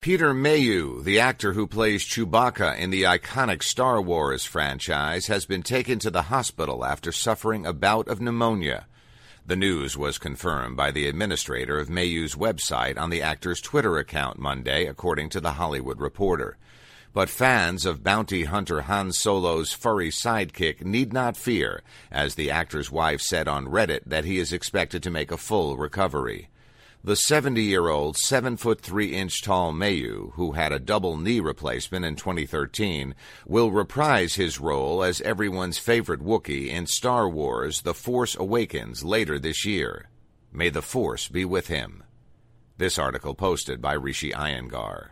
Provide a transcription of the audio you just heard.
Peter Mayhew, the actor who plays Chewbacca in the iconic Star Wars franchise, has been taken to the hospital after suffering a bout of pneumonia. The news was confirmed by the administrator of Mayhew's website on the actor's Twitter account Monday, according to The Hollywood Reporter. But fans of bounty hunter Han Solo's furry sidekick need not fear, as the actor's wife said on Reddit that he is expected to make a full recovery. The 70-year-old, 7'3" tall Mayhew, who had a double knee replacement in 2013, will reprise his role as everyone's favorite Wookiee in Star Wars: The Force Awakens later this year. May the Force be with him. This article posted by Rishi Iyengar.